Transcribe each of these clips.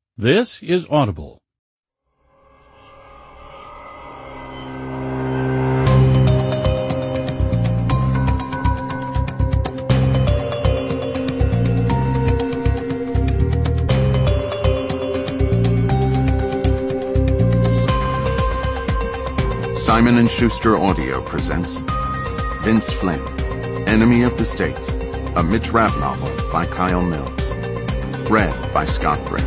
This is Audible. Simon & Schuster Audio presents Vince Flynn, Enemy of the State, a Mitch Rapp novel by Kyle Mills. Read by Scott Brink.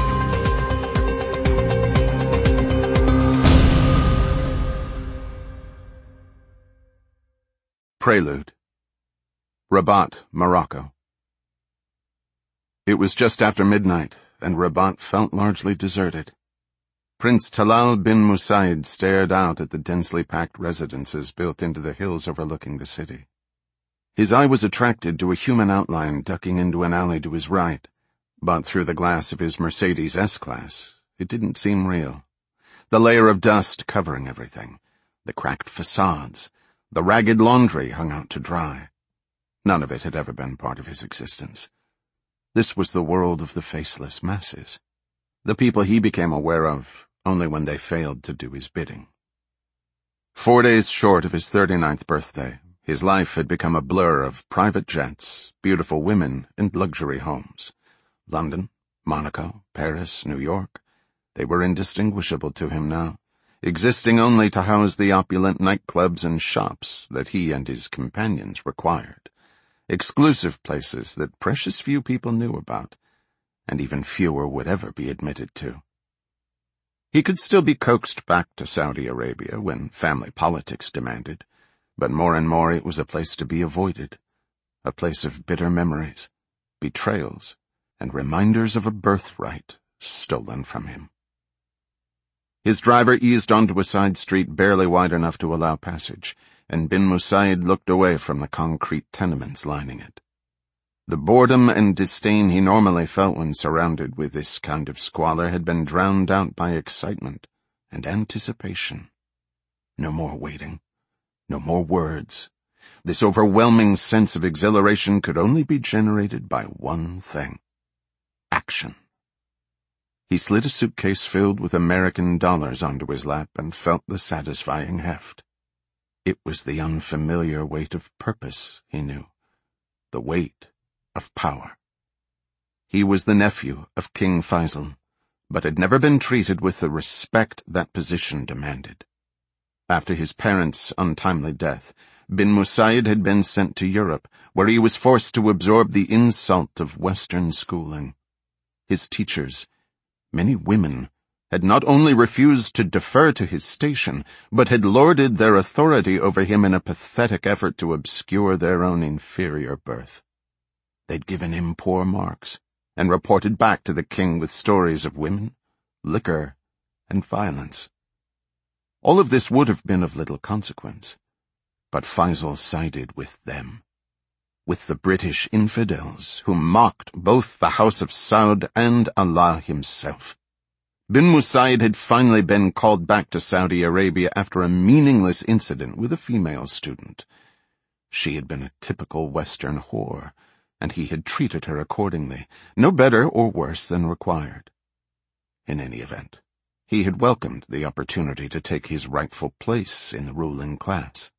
Prelude. Rabat, Morocco. It was just after midnight, and Rabat felt largely deserted. Prince Talal bin Musaid stared out at the densely packed residences built into the hills overlooking the city. His eye was attracted to a human outline ducking into an alley to his right, but through the glass of his Mercedes S-Class, it didn't seem real. The layer of dust covering everything, the cracked facades, the ragged laundry hung out to dry. None of it had ever been part of his existence. This was the world of the faceless masses, the people he became aware of only when they failed to do his bidding. 4 days short of his 39th birthday, his life had become a blur of private jets, beautiful women, and luxury homes. London, Monaco, Paris, New York, they were indistinguishable to him now, existing only to house the opulent nightclubs and shops that he and his companions required, exclusive places that precious few people knew about, and even fewer would ever be admitted to. He could still be coaxed back to Saudi Arabia when family politics demanded, but more and more it was a place to be avoided, a place of bitter memories, betrayals, and reminders of a birthright stolen from him. His driver eased onto a side street barely wide enough to allow passage, and bin Musaid looked away from the concrete tenements lining it. The boredom and disdain he normally felt when surrounded with this kind of squalor had been drowned out by excitement and anticipation. No more waiting, no more words. This overwhelming sense of exhilaration could only be generated by one thing: action. He slid a suitcase filled with American dollars onto his lap and felt the satisfying heft. It was the unfamiliar weight of purpose, he knew, the weight of power. He was the nephew of King Faisal, but had never been treated with the respect that position demanded. After his parents' untimely death, bin Musaid had been sent to Europe, where he was forced to absorb the insult of Western schooling. His teachers, many women, had not only refused to defer to his station, but had lorded their authority over him in a pathetic effort to obscure their own inferior birth. They'd given him poor marks, and reported back to the king with stories of women, liquor, and violence. All of this would have been of little consequence, but Faisal sided with them, with the British infidels who mocked both the House of Saud and Allah himself. Bin Musaid had finally been called back to Saudi Arabia after a meaningless incident with a female student. She had been a typical Western whore, and he had treated her accordingly, no better or worse than required. In any event, he had welcomed the opportunity to take his rightful place in the ruling class.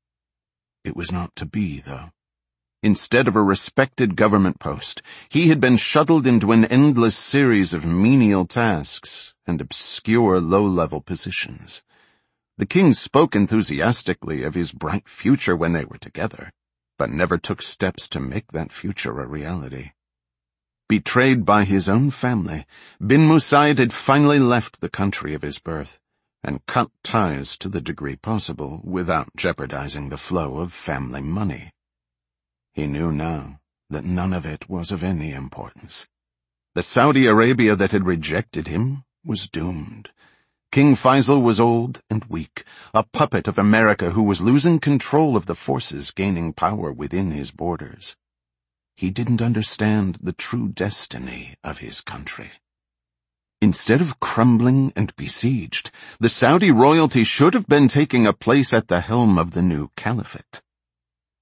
It was not to be, though. Instead of a respected government post, he had been shuttled into an endless series of menial tasks and obscure low-level positions. The king spoke enthusiastically of his bright future when they were together, but never took steps to make that future a reality. Betrayed by his own family, bin Musaid had finally left the country of his birth and cut ties to the degree possible without jeopardizing the flow of family money. He knew now that none of it was of any importance. The Saudi Arabia that had rejected him was doomed. King Faisal was old and weak, a puppet of America who was losing control of the forces gaining power within his borders. He didn't understand the true destiny of his country. Instead of crumbling and besieged, the Saudi royalty should have been taking a place at the helm of the new caliphate.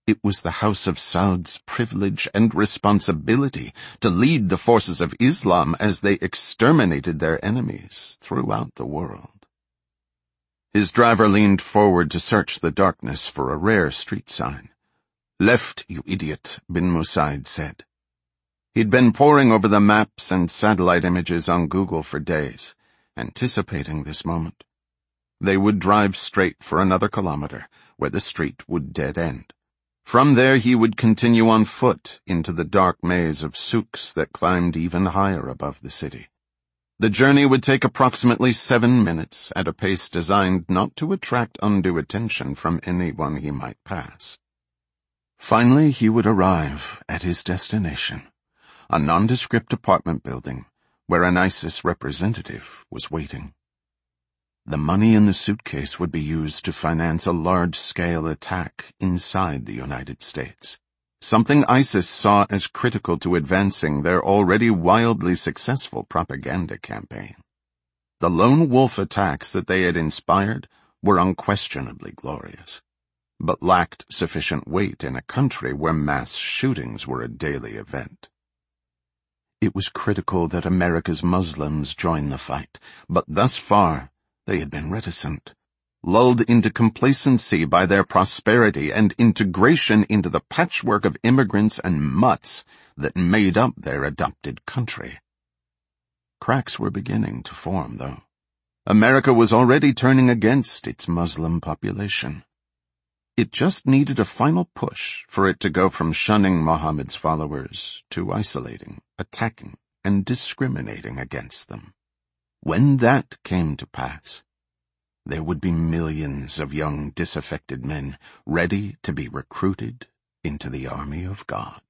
It was the House of Saud's privilege and responsibility to lead the forces of Islam as they exterminated their enemies throughout the world. His driver leaned forward to search the darkness for a rare street sign. "Left, you idiot," bin Musaid said. He'd been poring over the maps and satellite images on Google for days, anticipating this moment. They would drive straight for another kilometer, where the street would dead end. From there he would continue on foot into the dark maze of souks that climbed even higher above the city. The journey would take approximately 7 minutes at a pace designed not to attract undue attention from anyone he might pass. Finally he would arrive at his destination, a nondescript apartment building where an ISIS representative was waiting. The money in the suitcase would be used to finance a large-scale attack inside the United States, something ISIS saw as critical to advancing their already wildly successful propaganda campaign. The lone wolf attacks that they had inspired were unquestionably glorious, but lacked sufficient weight in a country where mass shootings were a daily event. It was critical that America's Muslims join the fight, but thus far they had been reticent, lulled into complacency by their prosperity and integration into the patchwork of immigrants and mutts that made up their adopted country. Cracks were beginning to form, though. America was already turning against its Muslim population. It just needed a final push for it to go from shunning Muhammad's followers to isolating, attacking, and discriminating against them. When that came to pass, there would be millions of young disaffected men ready to be recruited into the army of God.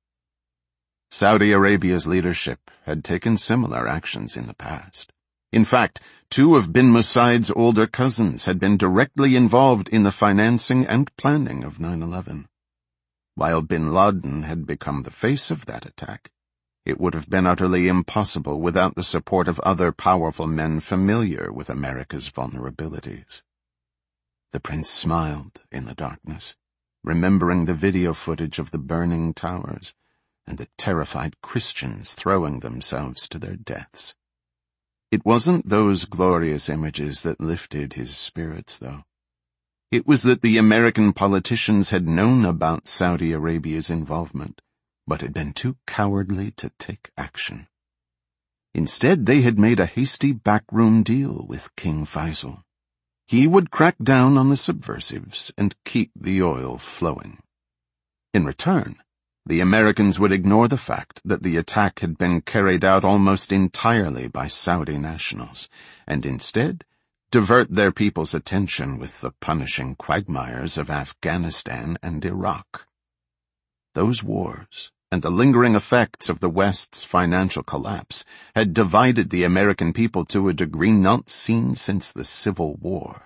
Saudi Arabia's leadership had taken similar actions in the past. In fact, 2 of bin Musaid's older cousins had been directly involved in the financing and planning of 9/11. While bin Laden had become the face of that attack, it would have been utterly impossible without the support of other powerful men familiar with America's vulnerabilities. The prince smiled in the darkness, remembering the video footage of the burning towers and the terrified Christians throwing themselves to their deaths. It wasn't those glorious images that lifted his spirits, though. It was that the American politicians had known about Saudi Arabia's involvement, but had been too cowardly to take action. Instead, they had made a hasty backroom deal with King Faisal. He would crack down on the subversives and keep the oil flowing. In return, the Americans would ignore the fact that the attack had been carried out almost entirely by Saudi nationals, and instead divert their people's attention with the punishing quagmires of Afghanistan and Iraq. Those wars, and the lingering effects of the West's financial collapse, had divided the American people to a degree not seen since the Civil War.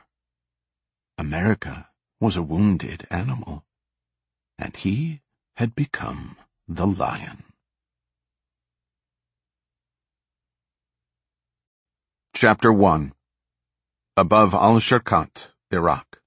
America was a wounded animal, and he had become the lion. Chapter 1. Above Al-Sharqat, Iraq.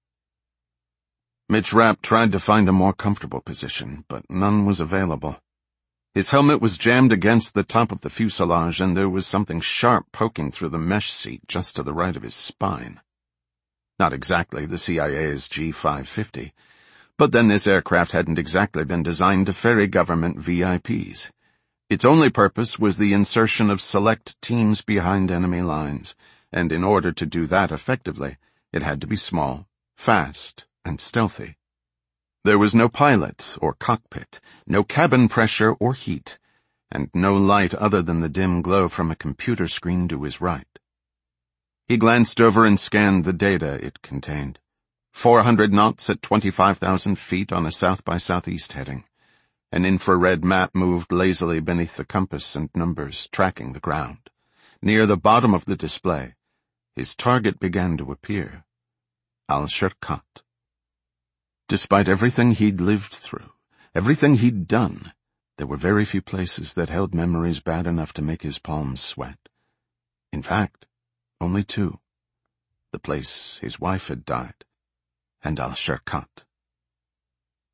Mitch Rapp tried to find a more comfortable position, but none was available. His helmet was jammed against the top of the fuselage, and there was something sharp poking through the mesh seat just to the right of his spine. Not exactly the CIA's G550, but then this aircraft hadn't exactly been designed to ferry government VIPs. Its only purpose was the insertion of select teams behind enemy lines, and in order to do that effectively, it had to be small, fast, and stealthy. There was no pilot or cockpit, no cabin pressure or heat, and no light other than the dim glow from a computer screen to his right. He glanced over and scanned the data it contained. 400 knots at 25,000 feet on a south-by-southeast heading. An infrared map moved lazily beneath the compass and numbers, tracking the ground. Near the bottom of the display, his target began to appear. Al-Sharqat. Despite everything he'd lived through, everything he'd done, there were very few places that held memories bad enough to make his palms sweat. In fact, only 2. The place his wife had died, and Al-Sharqat.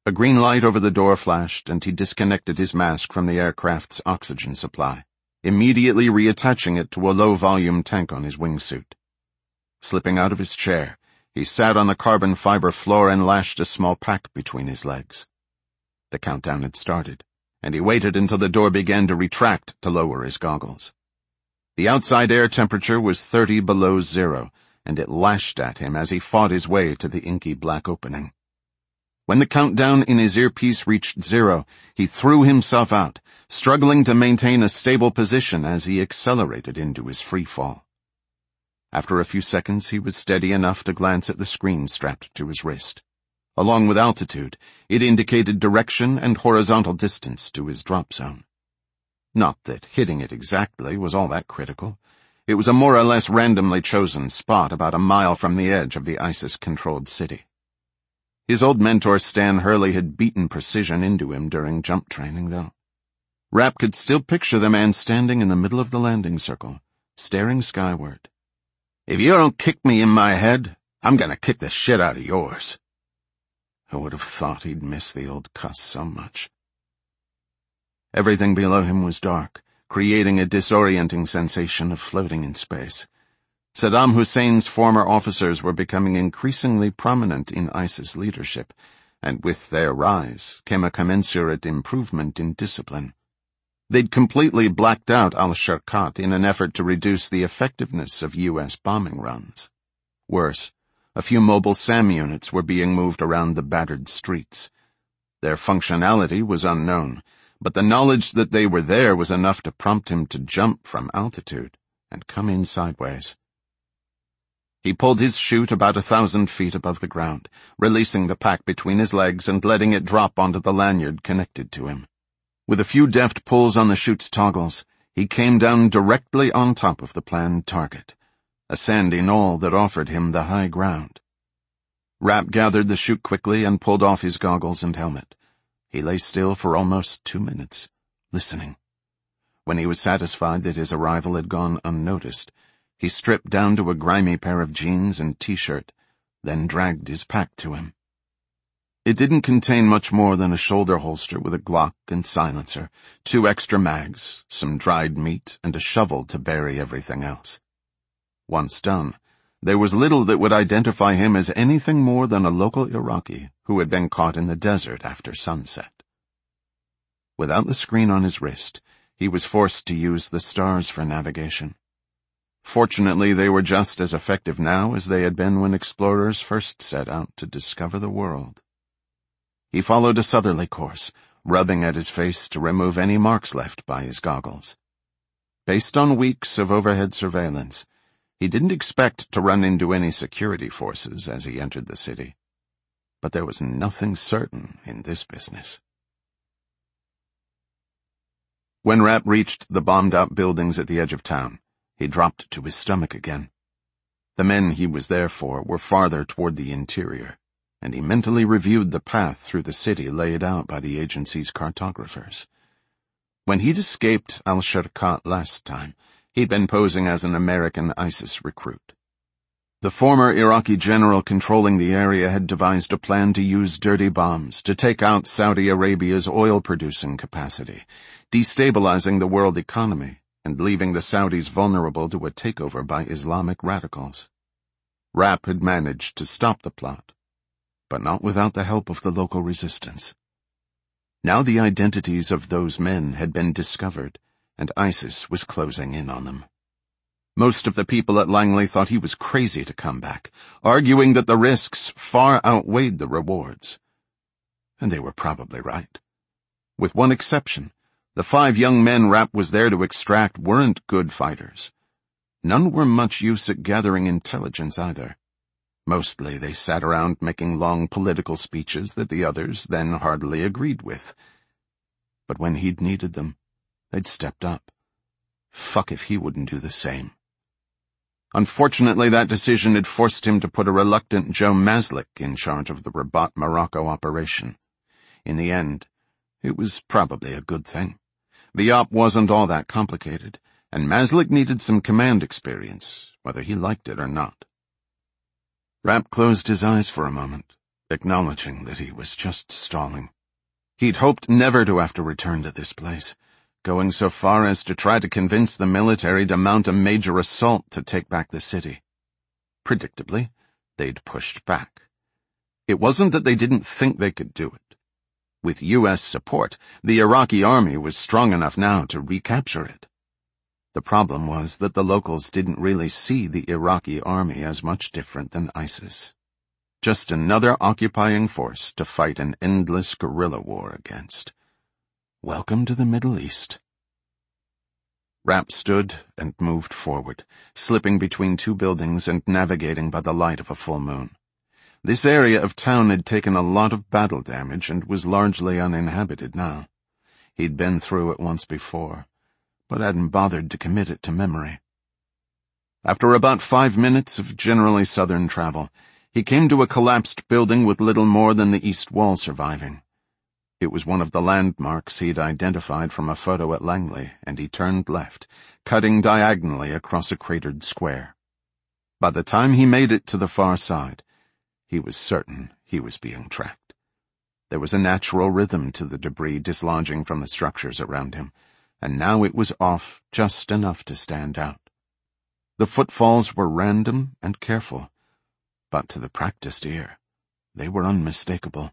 A green light over the door flashed, and he disconnected his mask from the aircraft's oxygen supply, immediately reattaching it to a low-volume tank on his wingsuit. Slipping out of his chair, he sat on the carbon fiber floor and lashed a small pack between his legs. The countdown had started, and he waited until the door began to retract to lower his goggles. The outside air temperature was 30 below zero, and it lashed at him as he fought his way to the inky black opening. When the countdown in his earpiece reached 0, he threw himself out, struggling to maintain a stable position as he accelerated into his free fall. After a few seconds, he was steady enough to glance at the screen strapped to his wrist. Along with altitude, it indicated direction and horizontal distance to his drop zone. Not that hitting it exactly was all that critical. It was a more or less randomly chosen spot about a mile from the edge of the ISIS-controlled city. His old mentor Stan Hurley had beaten precision into him during jump training, though. Rapp could still picture the man standing in the middle of the landing circle, staring skyward. "If you don't kick me in my head, I'm gonna kick the shit out of yours." Who would have thought he'd miss the old cuss so much? Everything below him was dark, creating a disorienting sensation of floating in space. Saddam Hussein's former officers were becoming increasingly prominent in ISIS leadership, and with their rise came a commensurate improvement in discipline. They'd completely blacked out al-Sharqat in an effort to reduce the effectiveness of U.S. bombing runs. Worse, a few mobile SAM units were being moved around the battered streets. Their functionality was unknown, but the knowledge that they were there was enough to prompt him to jump from altitude and come in sideways. He pulled his chute about 1,000 feet above the ground, releasing the pack between his legs and letting it drop onto the lanyard connected to him. With a few deft pulls on the chute's toggles, he came down directly on top of the planned target, a sandy knoll that offered him the high ground. Rapp gathered the chute quickly and pulled off his goggles and helmet. He lay still for almost 2 minutes, listening. When he was satisfied that his arrival had gone unnoticed, he stripped down to a grimy pair of jeans and t-shirt, then dragged his pack to him. It didn't contain much more than a shoulder holster with a Glock and silencer, 2 extra mags, some dried meat, and a shovel to bury everything else. Once done, there was little that would identify him as anything more than a local Iraqi who had been caught in the desert after sunset. Without the screen on his wrist, he was forced to use the stars for navigation. Fortunately, they were just as effective now as they had been when explorers first set out to discover the world. He followed a southerly course, rubbing at his face to remove any marks left by his goggles. Based on weeks of overhead surveillance, he didn't expect to run into any security forces as he entered the city. But there was nothing certain in this business. When Rapp reached the bombed-out buildings at the edge of town, he dropped to his stomach again. The men he was there for were farther toward the interior, and he mentally reviewed the path through the city laid out by the agency's cartographers. When he'd escaped al-Sharqat last time, he'd been posing as an American ISIS recruit. The former Iraqi general controlling the area had devised a plan to use dirty bombs to take out Saudi Arabia's oil-producing capacity, destabilizing the world economy and leaving the Saudis vulnerable to a takeover by Islamic radicals. Rapp had managed to stop the plot, but not without the help of the local resistance. Now the identities of those men had been discovered, and ISIS was closing in on them. Most of the people at Langley thought he was crazy to come back, arguing that the risks far outweighed the rewards. And they were probably right. With one exception, the 5 young men Rapp was there to extract weren't good fighters. None were much use at gathering intelligence either. Mostly they sat around making long political speeches that the others then hardly agreed with. But when he'd needed them, they'd stepped up. Fuck if he wouldn't do the same. Unfortunately, that decision had forced him to put a reluctant Joe Maslik in charge of the Rabat Morocco operation. In the end, it was probably a good thing. The op wasn't all that complicated, and Maslik needed some command experience, whether he liked it or not. Rapp closed his eyes for a moment, acknowledging that he was just stalling. He'd hoped never to have to return to this place, going so far as to try to convince the military to mount a major assault to take back the city. Predictably, they'd pushed back. It wasn't that they didn't think they could do it. With U.S. support, the Iraqi army was strong enough now to recapture it. The problem was that the locals didn't really see the Iraqi army as much different than ISIS. Just another occupying force to fight an endless guerrilla war against. Welcome to the Middle East. Rapp stood and moved forward, slipping between two buildings and navigating by the light of a full moon. This area of town had taken a lot of battle damage and was largely uninhabited now. He'd been through it once before, but hadn't bothered to commit it to memory. After about 5 minutes of generally southern travel, he came to a collapsed building with little more than the east wall surviving. It was one of the landmarks he'd identified from a photo at Langley, and he turned left, cutting diagonally across a cratered square. By the time he made it to the far side, he was certain he was being tracked. There was a natural rhythm to the debris dislodging from the structures around him, and now it was off just enough to stand out. The footfalls were random and careful, but to the practiced ear, they were unmistakable.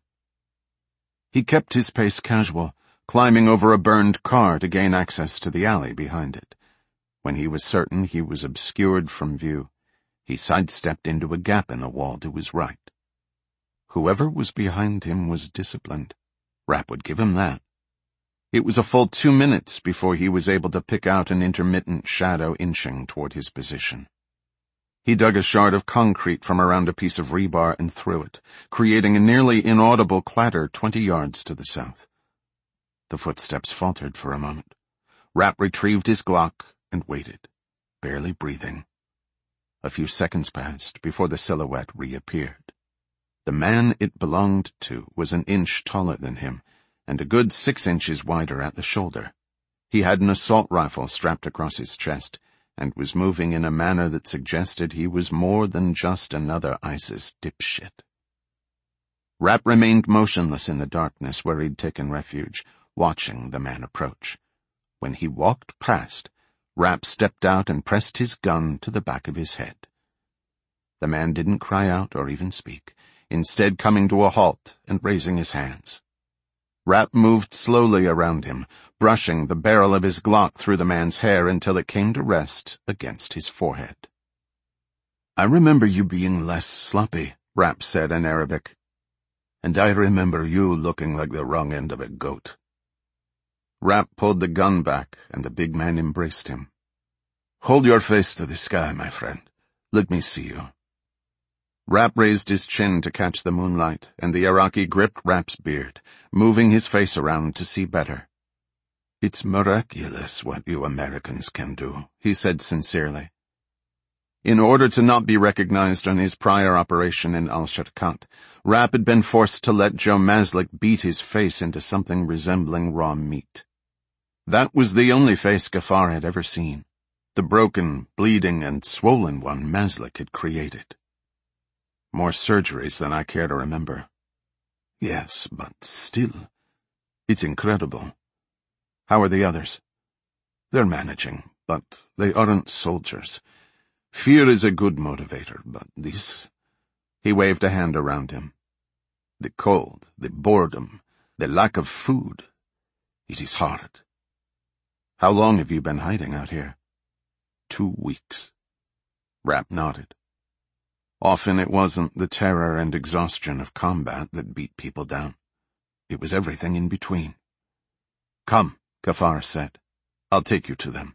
He kept his pace casual, climbing over a burned car to gain access to the alley behind it. When he was certain he was obscured from view, he sidestepped into a gap in the wall to his right. Whoever was behind him was disciplined. Rapp would give him that. It was a full 2 minutes before he was able to pick out an intermittent shadow inching toward his position. He dug a shard of concrete from around a piece of rebar and threw it, creating a nearly inaudible clatter 20 yards to the south. The footsteps faltered for a moment. Rapp retrieved his Glock and waited, barely breathing. A few seconds passed before the silhouette reappeared. The man it belonged to was an inch taller than him, and a good 6 inches wider at the shoulder. He had an assault rifle strapped across his chest, and was moving in a manner that suggested he was more than just another ISIS dipshit. Rapp remained motionless in the darkness where he'd taken refuge, watching the man approach. When he walked past, Rapp stepped out and pressed his gun to the back of his head. The man didn't cry out or even speak, instead coming to a halt and raising his hands. Rapp moved slowly around him, brushing the barrel of his Glock through the man's hair until it came to rest against his forehead. "I remember you being less sloppy," Rapp said in Arabic. "And I remember you looking like the wrong end of a goat." Rapp pulled the gun back, and the big man embraced him. "Hold your face to the sky, my friend. Let me see you." Rapp raised his chin to catch the moonlight, and the Iraqi gripped Rapp's beard, moving his face around to see better. "It's miraculous what you Americans can do," he said sincerely. In order to not be recognized on his prior operation in Al-Sharqat, Rapp had been forced to let Joe Maslik beat his face into something resembling raw meat. That was the only face Ghaffar had ever seen, the broken, bleeding, and swollen one Maslik had created. "More surgeries than I care to remember." "Yes, but still, it's incredible." "How are the others?" "They're managing, but they aren't soldiers. Fear is a good motivator, but this—" He waved a hand around him. "The cold, the boredom, the lack of food. It is hard." "How long have you been hiding out here?" 2 weeks. Rapp nodded. Often it wasn't the terror and exhaustion of combat that beat people down. It was everything in between. "Come," Ghaffar said. "I'll take you to them."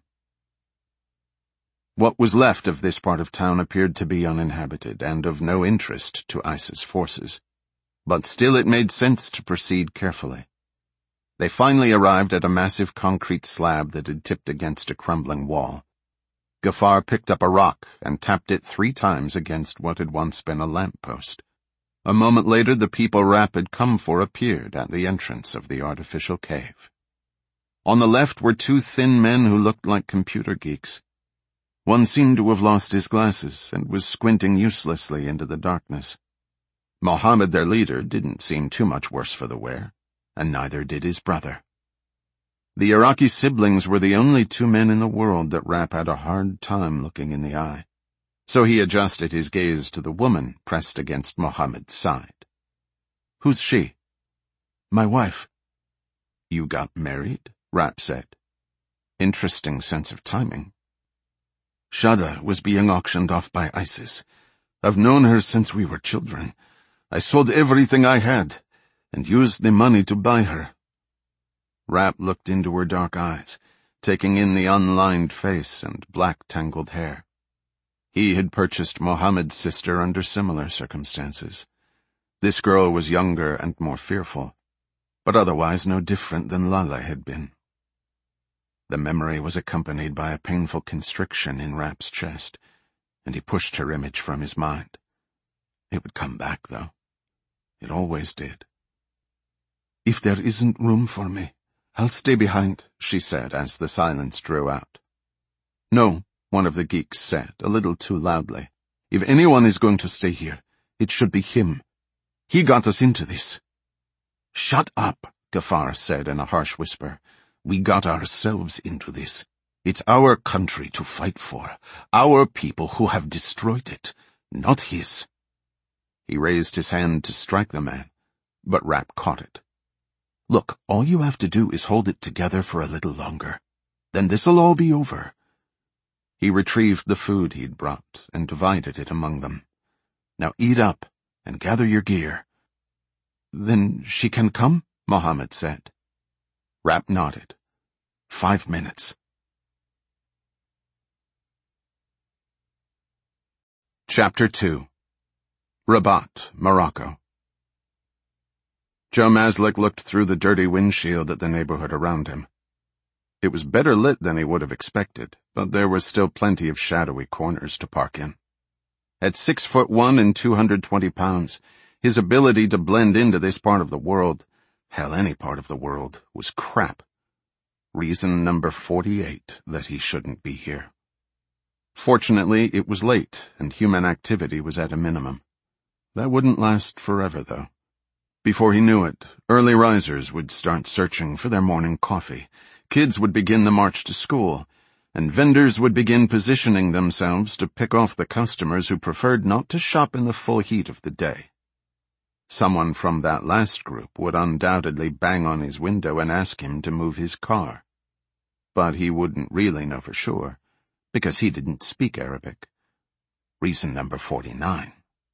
What was left of this part of town appeared to be uninhabited and of no interest to ISIS forces, but still it made sense to proceed carefully. They finally arrived at a massive concrete slab that had tipped against a crumbling wall. Ghaffar picked up a rock and tapped it 3 times against what had once been a lamppost. A moment later, the people Rapp had come for appeared at the entrance of the artificial cave. On the left were 2 thin men who looked like computer geeks. One seemed to have lost his glasses and was squinting uselessly into the darkness. Mohammed, their leader, didn't seem too much worse for the wear, and neither did his brother. The Iraqi siblings were the only two men in the world that Rapp had a hard time looking in the eye, so he adjusted his gaze to the woman pressed against Mohammed's side. "Who's she?" "My wife." "You got married?" Rapp said. Interesting sense of timing. "Shada was being auctioned off by ISIS. I've known her since we were children. I sold everything I had and used the money to buy her." Rapp looked into her dark eyes, taking in the unlined face and black tangled hair. He had purchased Mohammed's sister under similar circumstances. This girl was younger and more fearful, but otherwise no different than Lala had been. The memory was accompanied by a painful constriction in Rapp's chest, and he pushed her image from his mind. It would come back, though. It always did. "If there isn't room for me, I'll stay behind," she said as the silence drew out. "No," one of the geeks said, a little too loudly. "If anyone is going to stay here, it should be him. He got us into this." "Shut up," Ghaffar said in a harsh whisper. "We got ourselves into this. It's our country to fight for, our people who have destroyed it, not his." He raised his hand to strike the man, but Rapp caught it. "Look, all you have to do is hold it together for a little longer. Then this'll all be over." He retrieved the food he'd brought and divided it among them. "Now eat up and gather your gear." "Then she can come?" Mohammed said. Rapp nodded. 5 minutes. Chapter 2. Rabat, Morocco. Joe Maslick looked through the dirty windshield at the neighborhood around him. It was better lit than he would have expected, but there was still plenty of shadowy corners to park in. At 6'1" and 220 pounds, his ability to blend into this part of the world, hell, any part of the world, was crap. Reason number 48 that he shouldn't be here. Fortunately, it was late, and human activity was at a minimum. That wouldn't last forever, though. Before he knew it, early risers would start searching for their morning coffee, kids would begin the march to school, and vendors would begin positioning themselves to pick off the customers who preferred not to shop in the full heat of the day. Someone from that last group would undoubtedly bang on his window and ask him to move his car. But he wouldn't really know for sure, because he didn't speak Arabic. Reason number 49.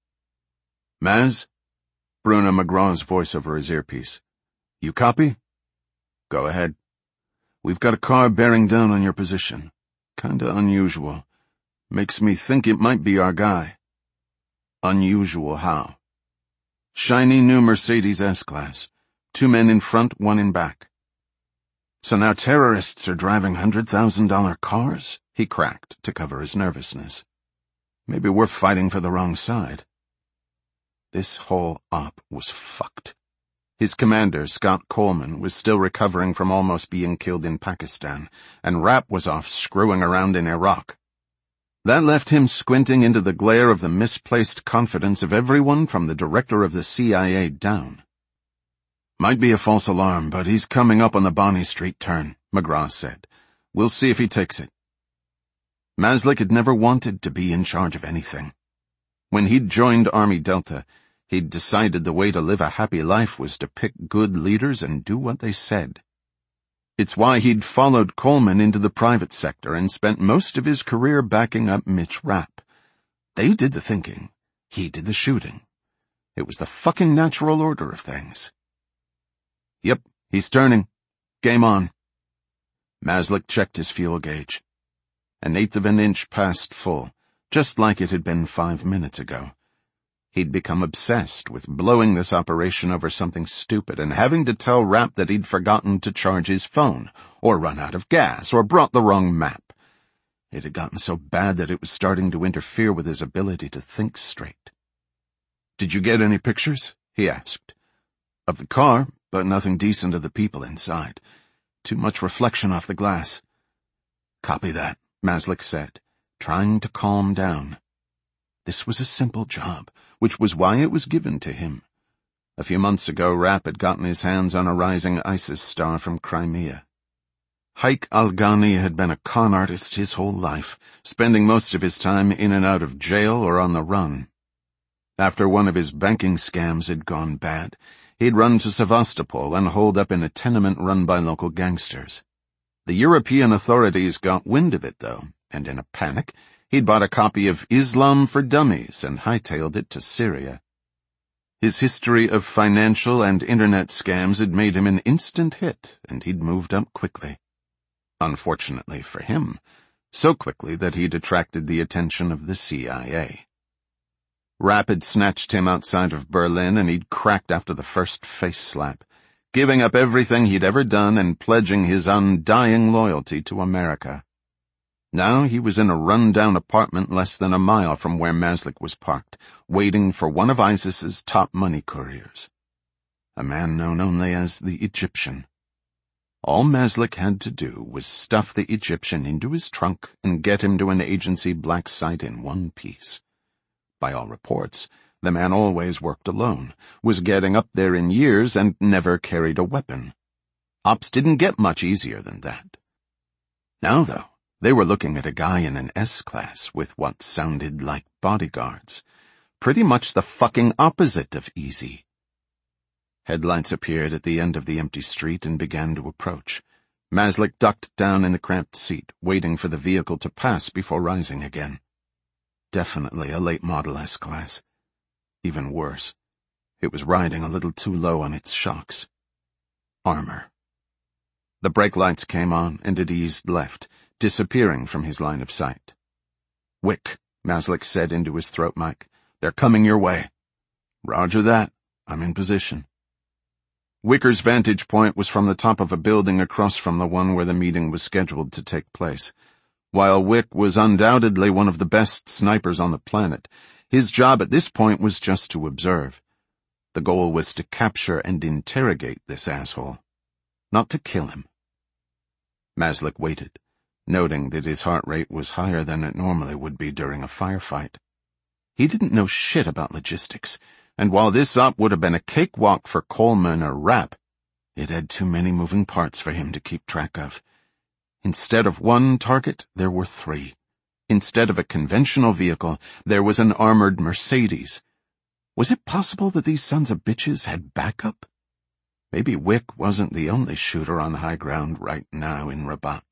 "Maz?" Bruno McGraw's voice over his earpiece. "You copy?" "Go ahead." "We've got a car bearing down on your position. Kinda unusual. Makes me think it might be our guy." "Unusual how?" "Shiny new Mercedes S-Class. 2 men in front, 1 in back." "So now terrorists are driving $100,000 cars?" he cracked to cover his nervousness. "Maybe we're fighting for the wrong side." This whole op was fucked. His commander, Scott Coleman, was still recovering from almost being killed in Pakistan, and Rapp was off screwing around in Iraq. That left him squinting into the glare of the misplaced confidence of everyone from the director of the CIA down. "Might be a false alarm, but he's coming up on the Bonnie Street turn," McGraw said. "We'll see if he takes it." Maslick had never wanted to be in charge of anything. When he'd joined Army Delta, he'd decided the way to live a happy life was to pick good leaders and do what they said. It's why he'd followed Coleman into the private sector and spent most of his career backing up Mitch Rapp. They did the thinking. He did the shooting. It was the fucking natural order of things. "Yep, he's turning. Game on." Maslick checked his fuel gauge. 1/8 of an inch past full, just like it had been 5 minutes ago. He'd become obsessed with blowing this operation over something stupid and having to tell Rapp that he'd forgotten to charge his phone, or run out of gas, or brought the wrong map. It had gotten so bad that it was starting to interfere with his ability to think straight. "Did you get any pictures?" he asked. "Of the car, but nothing decent of the people inside. Too much reflection off the glass." "Copy that," Maslick said, trying to calm down. This was a simple job, which was why it was given to him. A few months ago, Rapp had gotten his hands on a rising ISIS star from Crimea. Haik Al-Ghani had been a con artist his whole life, spending most of his time in and out of jail or on the run. After one of his banking scams had gone bad, he'd run to Sevastopol and holed up in a tenement run by local gangsters. The European authorities got wind of it, though, and in a panic, he'd bought a copy of Islam for Dummies and hightailed it to Syria. His history of financial and internet scams had made him an instant hit, and he'd moved up quickly. Unfortunately for him, so quickly that he'd attracted the attention of the CIA. Rapp had snatched him outside of Berlin, and he'd cracked after the first face slap, giving up everything he'd ever done and pledging his undying loyalty to America. Now he was in a run-down apartment less than a mile from where Maslik was parked, waiting for one of ISIS's top money couriers. A man known only as the Egyptian. All Maslik had to do was stuff the Egyptian into his trunk and get him to an agency black site in one piece. By all reports, the man always worked alone, was getting up there in years, and never carried a weapon. Ops didn't get much easier than that. Now, though, they were looking at a guy in an S-class with what sounded like bodyguards. Pretty much the fucking opposite of easy. Headlights appeared at the end of the empty street and began to approach. Maslik ducked down in the cramped seat, waiting for the vehicle to pass before rising again. Definitely a late model S-class. Even worse, it was riding a little too low on its shocks. Armor. The brake lights came on, and it eased left, disappearing from his line of sight. "Wick," Maslik said into his throat mic. "They're coming your way." "Roger that. I'm in position." Wicker's vantage point was from the top of a building across from the one where the meeting was scheduled to take place. While Wick was undoubtedly one of the best snipers on the planet, his job at this point was just to observe. The goal was to capture and interrogate this asshole, not to kill him. Maslik waited, noting that his heart rate was higher than it normally would be during a firefight. He didn't know shit about logistics, and while this op would have been a cakewalk for Coleman or Rapp, it had too many moving parts for him to keep track of. Instead of one target, there were three. Instead of a conventional vehicle, there was an armored Mercedes. Was it possible that these sons of bitches had backup? Maybe Wick wasn't the only shooter on high ground right now in Rabat.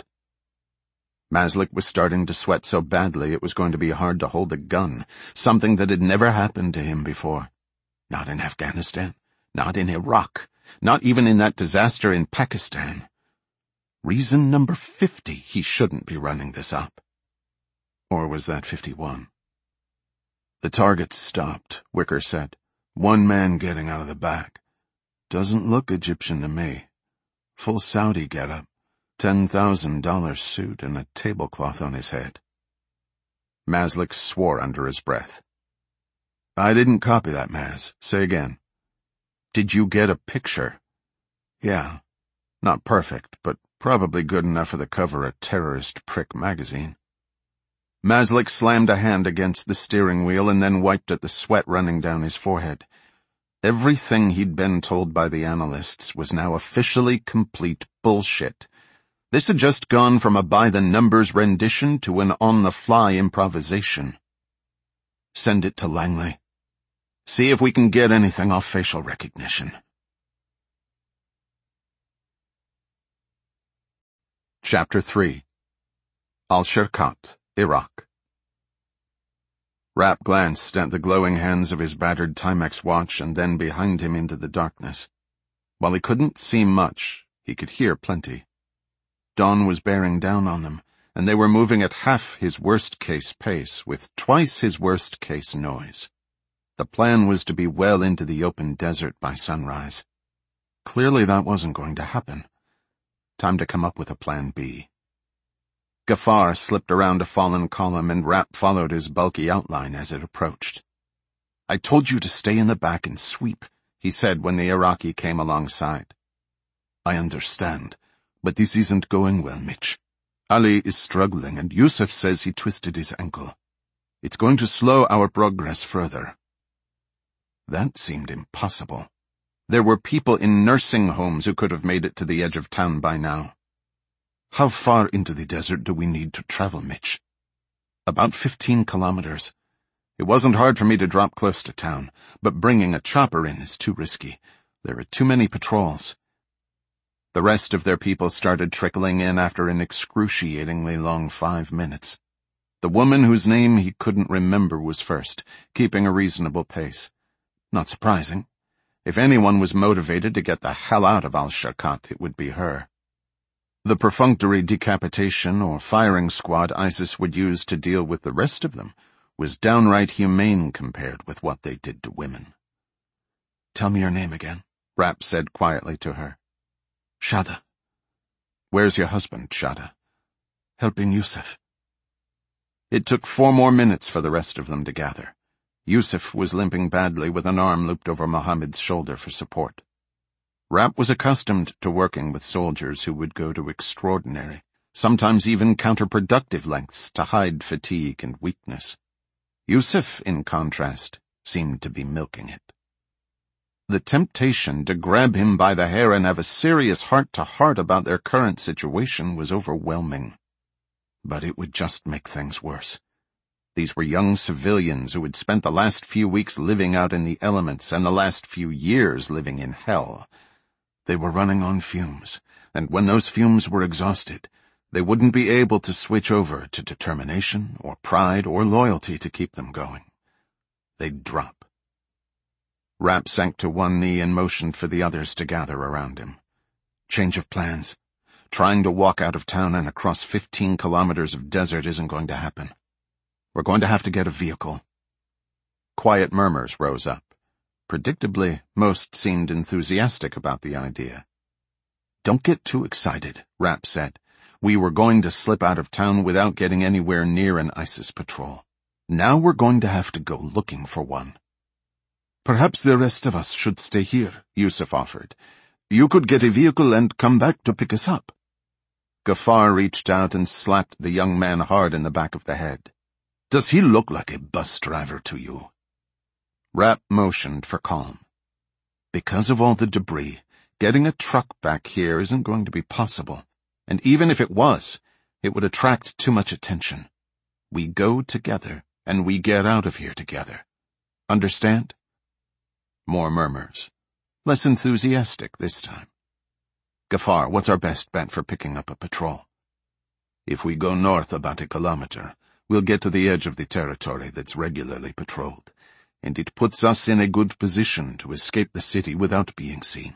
Maslik was starting to sweat so badly it was going to be hard to hold a gun, something that had never happened to him before. Not in Afghanistan, not in Iraq, not even in that disaster in Pakistan. Reason number 50 he shouldn't be running this up. Or was that 51? "The target stopped," Wicker said. "One man getting out of the back. Doesn't look Egyptian to me. Full Saudi getup, $10,000 suit and a tablecloth on his head." Maslik swore under his breath. "I didn't copy that, Maz. Say again." "Did you get a picture?" "Yeah. Not perfect, but probably good enough for the cover of Terrorist Prick magazine." Maslik slammed a hand against the steering wheel and then wiped at the sweat running down his forehead. Everything he'd been told by the analysts was now officially complete bullshit. This had just gone from a by-the-numbers rendition to an on-the-fly improvisation. "Send it to Langley. See if we can get anything off facial recognition." Chapter 3. Al-Shirkat, Iraq. Rapp glanced at the glowing hands of his battered Timex watch and then behind him into the darkness. While he couldn't see much, he could hear plenty. Dawn was bearing down on them, and they were moving at half his worst-case pace, with twice his worst-case noise. The plan was to be well into the open desert by sunrise. Clearly that wasn't going to happen. Time to come up with a plan B. Ghaffar slipped around a fallen column, and Rapp followed his bulky outline as it approached. "I told you to stay in the back and sweep," he said when the Iraqi came alongside. "I understand, but this isn't going well, Mitch. Ali is struggling, and Yusuf says he twisted his ankle." It's going to slow our progress further. That seemed impossible. There were people in nursing homes who could have made it to the edge of town by now. How far into the desert do we need to travel, Mitch? About 15 kilometers. It wasn't hard for me to drop close to town, but bringing a chopper in is too risky. There are too many patrols. The rest of their people started trickling in after an excruciatingly long 5 minutes. The woman whose name he couldn't remember was first, keeping a reasonable pace. Not surprising. If anyone was motivated to get the hell out of Al-Shaqat, it would be her. The perfunctory decapitation or firing squad ISIS would use to deal with the rest of them was downright humane compared with what they did to women. "Tell me your name again," Rapp said quietly to her. "Shada." "Where's your husband, Shada?" "Helping Yusuf." It took 4 more minutes for the rest of them to gather. Yusuf was limping badly with an arm looped over Mohammed's shoulder for support. Rapp was accustomed to working with soldiers who would go to extraordinary, sometimes even counterproductive lengths to hide fatigue and weakness. Yusuf, in contrast, seemed to be milking it. The temptation to grab him by the hair and have a serious heart-to-heart about their current situation was overwhelming. But it would just make things worse. These were young civilians who had spent the last few weeks living out in the elements and the last few years living in hell. They were running on fumes, and when those fumes were exhausted, they wouldn't be able to switch over to determination or pride or loyalty to keep them going. They'd drop. Rapp sank to one knee and motioned for the others to gather around him. "Change of plans. Trying to walk out of town and across 15 kilometers of desert isn't going to happen. We're going to have to get a vehicle." Quiet murmurs rose up. Predictably, most seemed enthusiastic about the idea. "Don't get too excited," Rapp said. "We were going to slip out of town without getting anywhere near an ISIS patrol. Now we're going to have to go looking for one." "Perhaps the rest of us should stay here," Yusuf offered. "You could get a vehicle and come back to pick us up." Ghaffar reached out and slapped the young man hard in the back of the head. "Does he look like a bus driver to you?" Rapp motioned for calm. "Because of all the debris, getting a truck back here isn't going to be possible, and even if it was, it would attract too much attention. We go together, and we get out of here together. Understand?" More murmurs. Less enthusiastic this time. "Ghaffar, what's our best bet for picking up a patrol?" "If we go north about 1 kilometer, we'll get to the edge of the territory that's regularly patrolled, and it puts us in a good position to escape the city without being seen."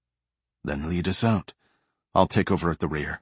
"Then lead us out. I'll take over at the rear."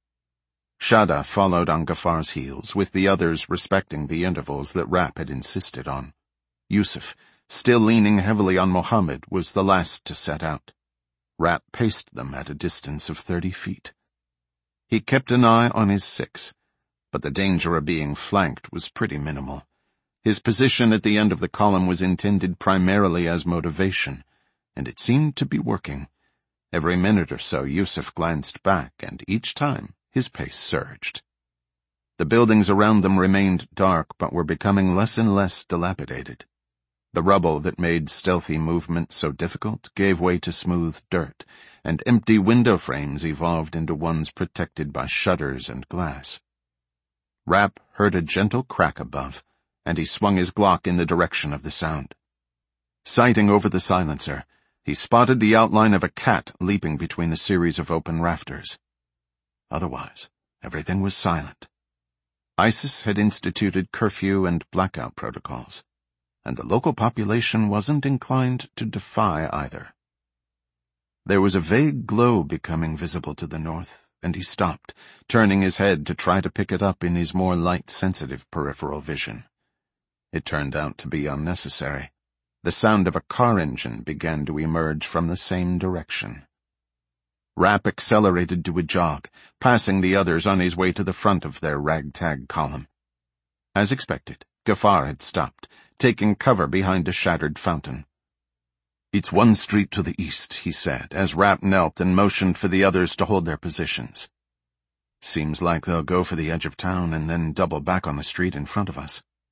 Shada followed on Ghafar's heels, with the others respecting the intervals that Rapp had insisted on. Yusuf, still leaning heavily on Mohammed, was the last to set out. Rapp paced them at a distance of 30 feet. He kept an eye on his 6, but the danger of being flanked was pretty minimal. His position at the end of the column was intended primarily as motivation, and it seemed to be working. Every minute or so Yusuf glanced back, and each time his pace surged. The buildings around them remained dark but were becoming less and less dilapidated. The rubble that made stealthy movement so difficult gave way to smooth dirt, and empty window frames evolved into ones protected by shutters and glass. Rapp heard a gentle crack above, and he swung his Glock in the direction of the sound. Sighting over the silencer, he spotted the outline of a cat leaping between a series of open rafters. Otherwise, everything was silent. ISIS had instituted curfew and blackout protocols, and the local population wasn't inclined to defy either. There was a vague glow becoming visible to the north, and he stopped, turning his head to try to pick it up in his more light-sensitive peripheral vision. It turned out to be unnecessary. The sound of a car engine began to emerge from the same direction. Rapp accelerated to a jog, passing the others on his way to the front of their ragtag column. As expected, Ghaffar had stopped, taking cover behind a shattered fountain. "It's one street to the east," he said, as Rapp knelt and motioned for the others to hold their positions. "Seems like they'll go for the edge of town and then double back on the street in front of us."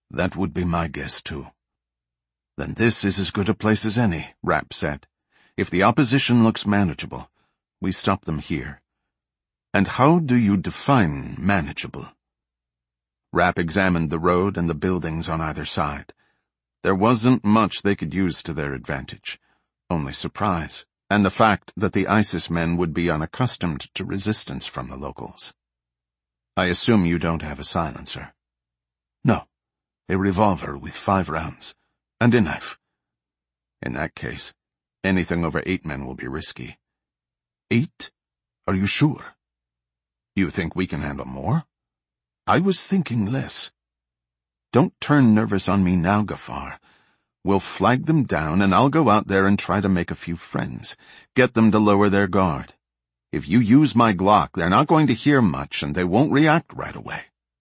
That would be my guess, too. Then this is as good a place as any, Rapp said. If the opposition looks manageable, we stop them here. And how do you define manageable? Rapp examined the road and the buildings on either side. There wasn't much they could use to their advantage, only surprise, and the fact that the ISIS men would be unaccustomed to resistance from the locals. I assume you don't have a silencer. No, a revolver with 5 rounds, and a knife. In that case, anything over 8 men will be risky. 8? Are you sure? You think we can handle more? I was thinking less. Don't turn nervous on me now, Ghaffar. We'll flag them down, and I'll go out there and try to make a few friends, get them to lower their guard. If you use my Glock, they're not going to hear much, and they won't react right away.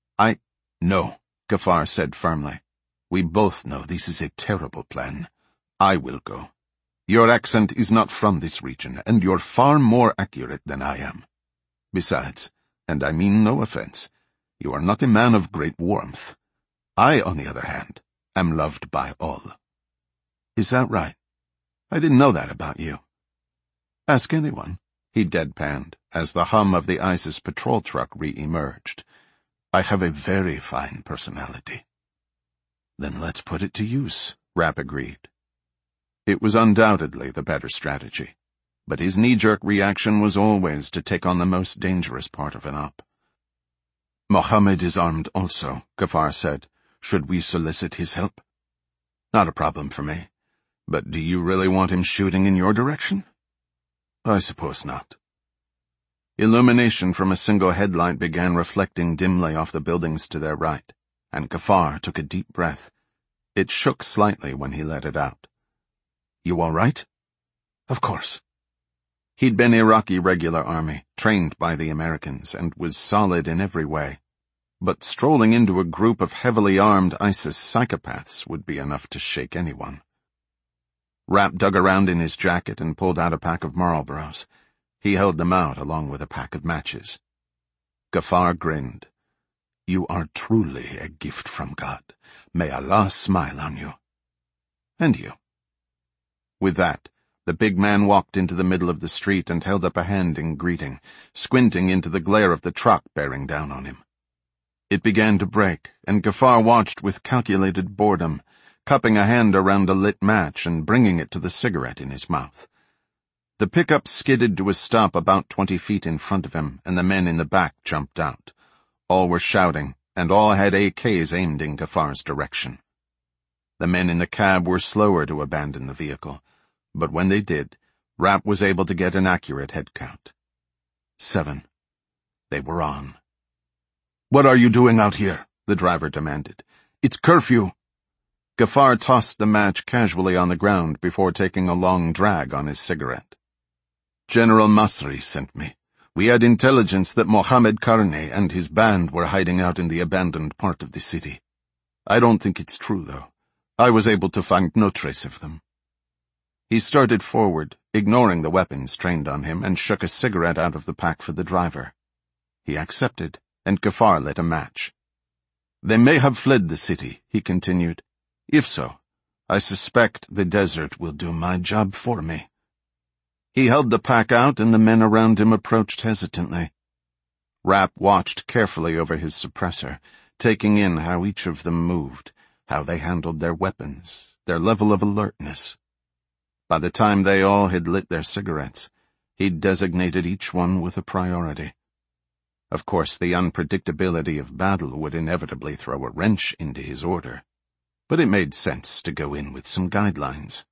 No, Ghaffar said firmly. We both know this is a terrible plan. I will go. Your accent is not from this region, and you're far more accurate than I am. Besides, and I mean no offense, you are not a man of great warmth. I, on the other hand, am loved by all. Is that right? I didn't know that about you. Ask anyone, he deadpanned, as the hum of the ISIS patrol truck re-emerged. I have a very fine personality. Then let's put it to use, Rapp agreed. It was undoubtedly the better strategy, but his knee-jerk reaction was always to take on the most dangerous part of an op. Mohammed is armed also, Ghaffar said. Should we solicit his help? Not a problem for me. But do you really want him shooting in your direction? I suppose not. Illumination from a single headlight began reflecting dimly off the buildings to their right, and Ghaffar took a deep breath. It shook slightly when he let it out. You all right? Of course. He'd been Iraqi regular army, trained by the Americans, and was solid in every way. But strolling into a group of heavily armed ISIS psychopaths would be enough to shake anyone. Rapp dug around in his jacket and pulled out a pack of Marlboros. He held them out along with a pack of matches. Ghaffar grinned. You are truly a gift from God. May Allah smile on you. And you. With that, the big man walked into the middle of the street and held up a hand in greeting, squinting into the glare of the truck bearing down on him. It began to break, and Ghaffar watched with calculated boredom, cupping a hand around a lit match and bringing it to the cigarette in his mouth. The pickup skidded to a stop about 20 feet in front of him, and the men in the back jumped out. All were shouting, and all had AKs aimed in Ghafar's direction. The men in the cab were slower to abandon the vehicle, but when they did, Rapp was able to get an accurate head count. 7. They were on. What are you doing out here? The driver demanded. It's curfew. Ghaffar tossed the match casually on the ground before taking a long drag on his cigarette. General Masri sent me. We had intelligence that Mohammed Karni and his band were hiding out in the abandoned part of the city. I don't think it's true, though. I was able to find no trace of them. He started forward, ignoring the weapons trained on him, and shook a cigarette out of the pack for the driver. He accepted, and Ghaffar lit a match. They may have fled the city, he continued. If so, I suspect the desert will do my job for me. He held the pack out, and the men around him approached hesitantly. Rapp watched carefully over his suppressor, taking in how each of them moved, how they handled their weapons, their level of alertness. By the time they all had lit their cigarettes, he'd designated each one with a priority. Of course, the unpredictability of battle would inevitably throw a wrench into his order, but it made sense to go in with some guidelines.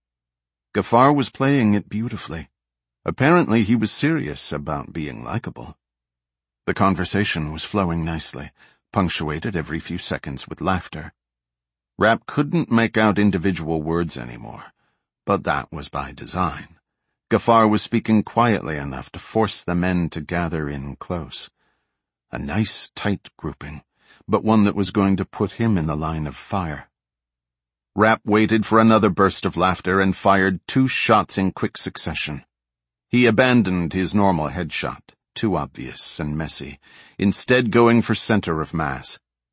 Ghaffar was playing it beautifully. Apparently he was serious about being likable. The conversation was flowing nicely, punctuated every few seconds with laughter. Rapp couldn't make out individual words anymore, but that was by design. Ghaffar was speaking quietly enough to force the men to gather in close. A nice, tight grouping, but one that was going to put him in the line of fire. Rapp waited for another burst of laughter and fired 2 shots in quick succession. He abandoned his normal headshot, too obvious and messy, instead going for center of mass.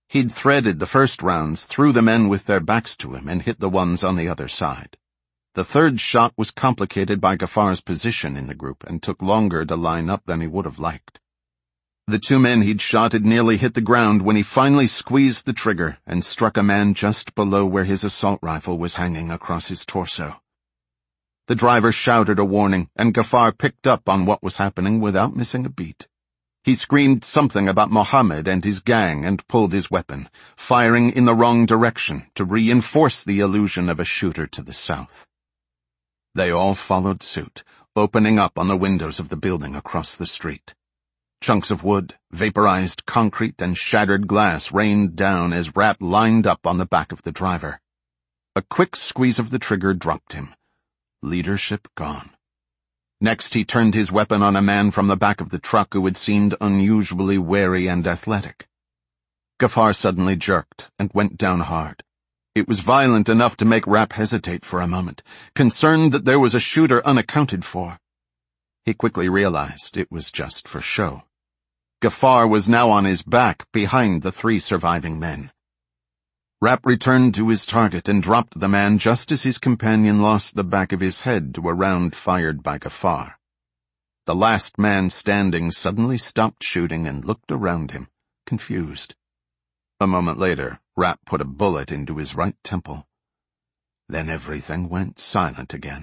He'd threaded the first rounds through the men with their backs to him and hit the ones on the other side. The third shot was complicated by Ghafar's position in the group and took longer to line up than he would have liked. The two men he'd shot had nearly hit the ground when he finally squeezed the trigger and struck a man just below where his assault rifle was hanging across his torso. The driver shouted a warning, and Ghafar picked up on what was happening without missing a beat. He screamed something about Mohammed and his gang and pulled his weapon, firing in the wrong direction to reinforce the illusion of a shooter to the south. They all followed suit, opening up on the windows of the building across the street. Chunks of wood, vaporized concrete, and shattered glass rained down as Rapp lined up on the back of the driver. A quick squeeze of the trigger dropped him. Leadership gone. Next he turned his weapon on a man from the back of the truck who had seemed unusually wary and athletic. Ghafar suddenly jerked and went down hard. It was violent enough to make Rapp hesitate for a moment, concerned that there was a shooter unaccounted for. He quickly realized it was just for show. Ghafar was now on his back behind the three surviving men. Rapp returned to his target and dropped the man just as his companion lost the back of his head to a round fired by Ghafar. The last man standing suddenly stopped shooting and looked around him, confused. A moment later, Rapp put a bullet into his right temple. Then everything went silent again.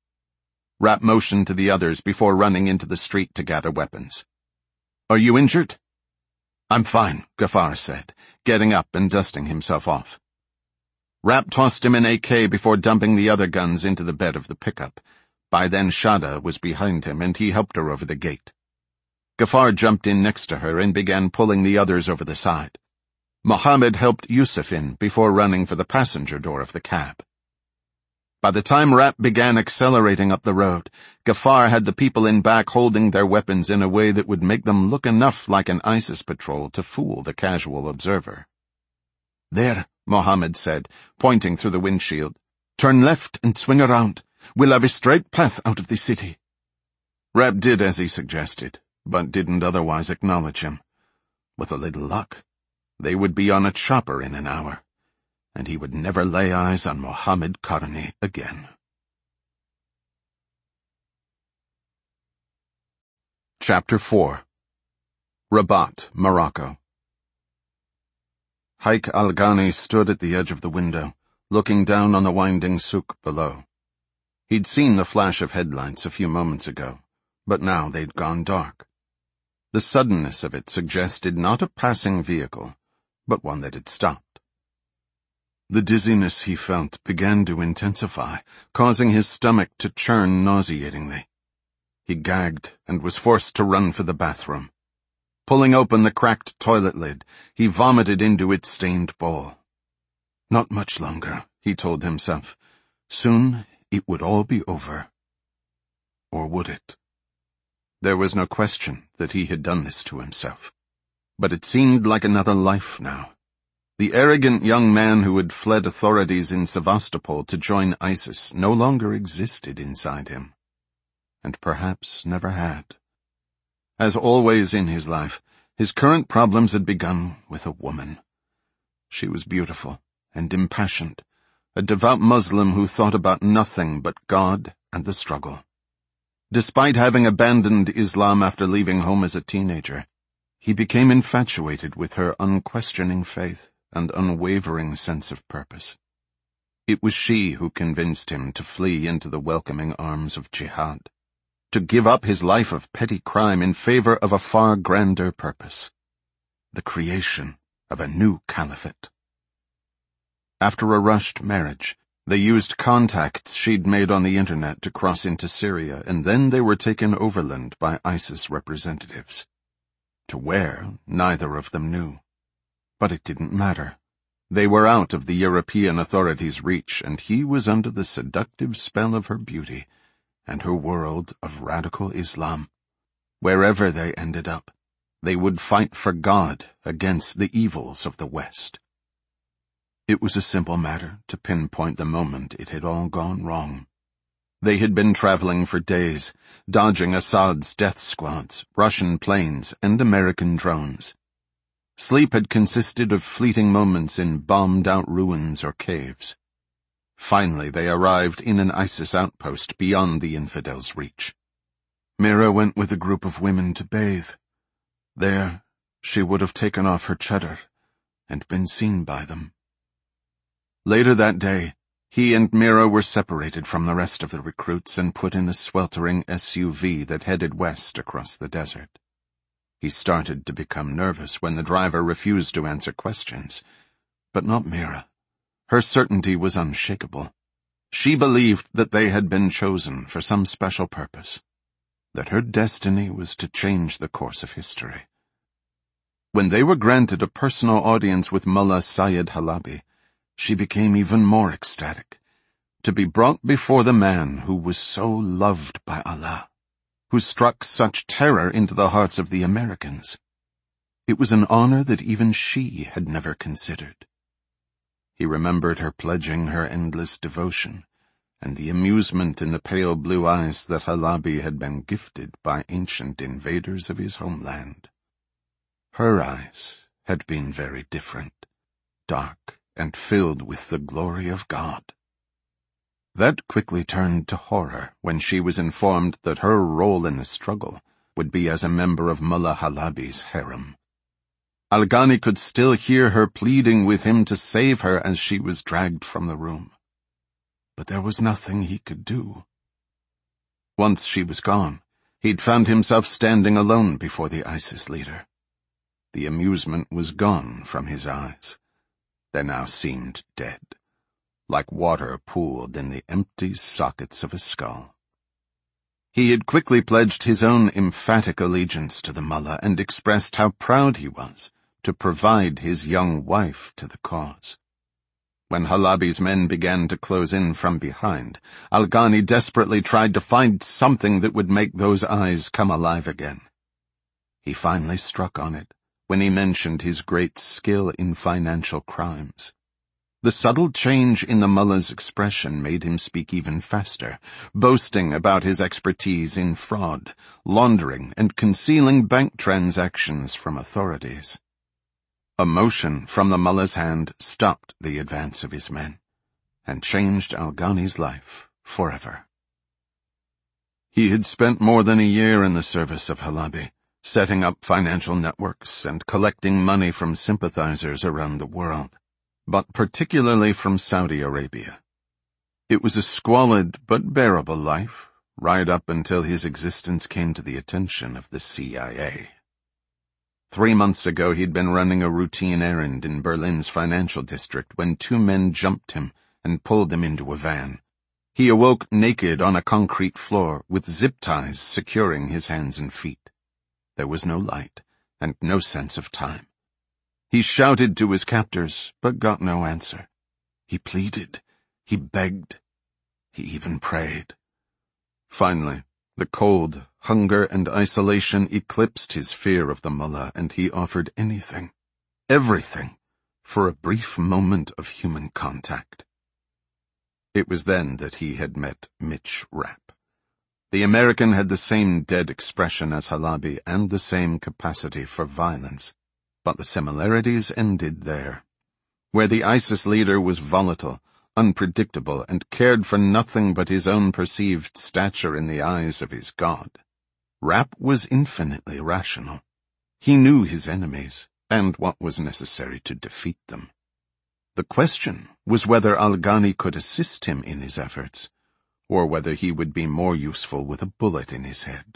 Rapp motioned to the others before running into the street to gather weapons. "Are you injured?" "I'm fine," Ghafar said, getting up and dusting himself off. Rapp tossed him an AK before dumping the other guns into the bed of the pickup. By then Shada was behind him and he helped her over the gate. Ghafar jumped in next to her and began pulling the others over the side. Mohammed helped Yusuf in before running for the passenger door of the cab. By the time Rapp began accelerating up the road, Ghafar had the people in back holding their weapons in a way that would make them look enough like an ISIS patrol to fool the casual observer. "There," Mohammed said, pointing through the windshield. "Turn left and swing around. We'll have a straight path out of the city." Rapp did as he suggested, but didn't otherwise acknowledge him. With a little luck, they would be on a chopper in an hour, and he would never lay eyes on Mohammed Karni again. Chapter 4. Rabat, Morocco. Haik al-Ghani stood at the edge of the window, looking down on the winding souk below. He'd seen the flash of headlights a few moments ago, but now they'd gone dark. The suddenness of it suggested not a passing vehicle, but one that had stopped. The dizziness he felt began to intensify, causing his stomach to churn nauseatingly. He gagged and was forced to run for the bathroom. Pulling open the cracked toilet lid, he vomited into its stained bowl. Not much longer, he told himself. Soon it would all be over. Or would it? There was no question that he had done this to himself. But it seemed like another life now. The arrogant young man who had fled authorities in Sevastopol to join ISIS no longer existed inside him. And perhaps never had. As always in his life, his current problems had begun with a woman. She was beautiful and impassioned, a devout Muslim who thought about nothing but God and the struggle. Despite having abandoned Islam after leaving home as a teenager, he became infatuated with her unquestioning faith and unwavering sense of purpose. It was she who convinced him to flee into the welcoming arms of jihad, to give up his life of petty crime in favor of a far grander purpose, the creation of a new caliphate. After a rushed marriage, they used contacts she'd made on the internet to cross into Syria, and then they were taken overland by ISIS representatives. To where, neither of them knew. But it didn't matter. They were out of the European authorities' reach, and he was under the seductive spell of her beauty and her world of radical Islam. Wherever they ended up, they would fight for God against the evils of the West. It was a simple matter to pinpoint the moment it had all gone wrong. They had been traveling for days, dodging Assad's death squads, Russian planes, and American drones. Sleep had consisted of fleeting moments in bombed-out ruins or caves. Finally, they arrived in an ISIS outpost beyond the infidels' reach. Mira went with a group of women to bathe. There, she would have taken off her chadar and been seen by them. Later that day, he and Mira were separated from the rest of the recruits and put in a sweltering SUV that headed west across the desert. He started to become nervous when the driver refused to answer questions. But not Mira. Her certainty was unshakable. She believed that they had been chosen for some special purpose, that her destiny was to change the course of history. When they were granted a personal audience with Mullah Sayyid Halabi, she became even more ecstatic. To be brought before the man who was so loved by Allah, who struck such terror into the hearts of the Americans. It was an honor that even she had never considered. He remembered her pledging her endless devotion, and the amusement in the pale blue eyes that Halabi had been gifted by ancient invaders of his homeland. Her eyes had been very different, dark and filled with the glory of God. That quickly turned to horror when she was informed that her role in the struggle would be as a member of Mullah Halabi's harem. Al-Ghani could still hear her pleading with him to save her as she was dragged from the room. But there was nothing he could do. Once she was gone, he'd found himself standing alone before the ISIS leader. The amusement was gone from his eyes. They now seemed dead, like water pooled in the empty sockets of a skull. He had quickly pledged his own emphatic allegiance to the mullah and expressed how proud he was to provide his young wife to the cause. When Halabi's men began to close in from behind, Al-Ghani desperately tried to find something that would make those eyes come alive again. He finally struck on it when he mentioned his great skill in financial crimes. The subtle change in the mullah's expression made him speak even faster, boasting about his expertise in fraud, laundering, and concealing bank transactions from authorities. A motion from the mullah's hand stopped the advance of his men, and changed Al-Ghani's life forever. He had spent more than a year in the service of Halabi, setting up financial networks and collecting money from sympathizers around the world, but particularly from Saudi Arabia. It was a squalid but bearable life, right up until his existence came to the attention of the CIA. 3 months ago he'd been running a routine errand in Berlin's financial district when 2 men jumped him and pulled him into a van. He awoke naked on a concrete floor with zip ties securing his hands and feet. There was no light and no sense of time. He shouted to his captors, but got no answer. He pleaded, he begged, he even prayed. Finally, the cold, hunger, and isolation eclipsed his fear of the mullah, and he offered anything, everything, for a brief moment of human contact. It was then that he had met Mitch Rapp. The American had the same dead expression as Halabi and the same capacity for violence, but the similarities ended there. Where the ISIS leader was volatile, unpredictable, and cared for nothing but his own perceived stature in the eyes of his God, Rapp was infinitely rational. He knew his enemies and what was necessary to defeat them. The question was whether Al-Ghani could assist him in his efforts, or whether he would be more useful with a bullet in his head.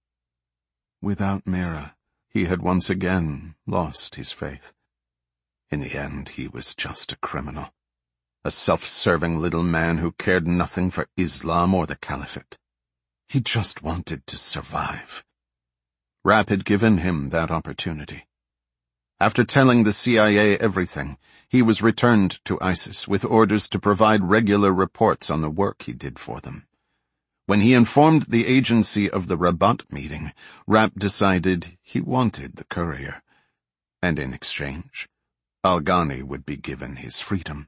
Without Mira, he had once again lost his faith. In the end, he was just a criminal, a self-serving little man who cared nothing for Islam or the Caliphate. He just wanted to survive. Rapp had given him that opportunity. After telling the CIA everything, he was returned to ISIS with orders to provide regular reports on the work he did for them. When he informed the agency of the Rabat meeting, Rapp decided he wanted the courier, and in exchange, Al-Ghani would be given his freedom.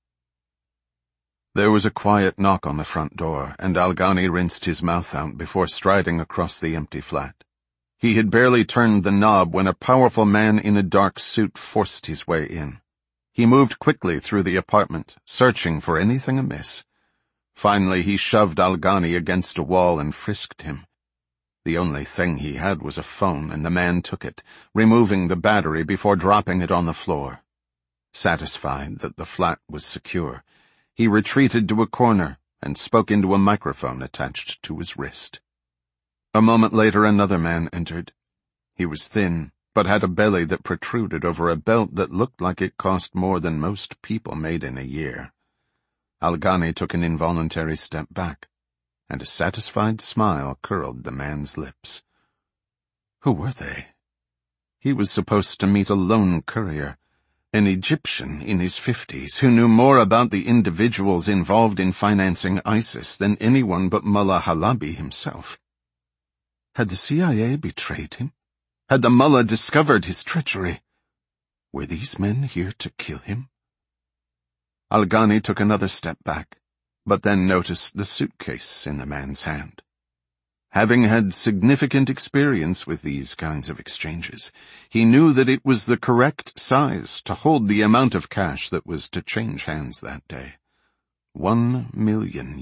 There was a quiet knock on the front door, and Al-Ghani rinsed his mouth out before striding across the empty flat. He had barely turned the knob when a powerful man in a dark suit forced his way in. He moved quickly through the apartment, searching for anything amiss. Finally, he shoved Al-Ghani against a wall and frisked him. The only thing he had was a phone, and the man took it, removing the battery before dropping it on the floor. Satisfied that the flat was secure, he retreated to a corner and spoke into a microphone attached to his wrist. A moment later, another man entered. He was thin, but had a belly that protruded over a belt that looked like it cost more than most people made in a year. Al-Ghani took an involuntary step back, and a satisfied smile curled the man's lips. Who were they? He was supposed to meet a lone courier, an Egyptian in his 50s who knew more about the individuals involved in financing ISIS than anyone but Mullah Halabi himself. Had the CIA betrayed him? Had the mullah discovered his treachery? Were these men here to kill him? Al-Ghani took another step back, but then noticed the suitcase in the man's hand. Having had significant experience with these kinds of exchanges, he knew that it was the correct size to hold the amount of cash that was to change hands that day. $1 million.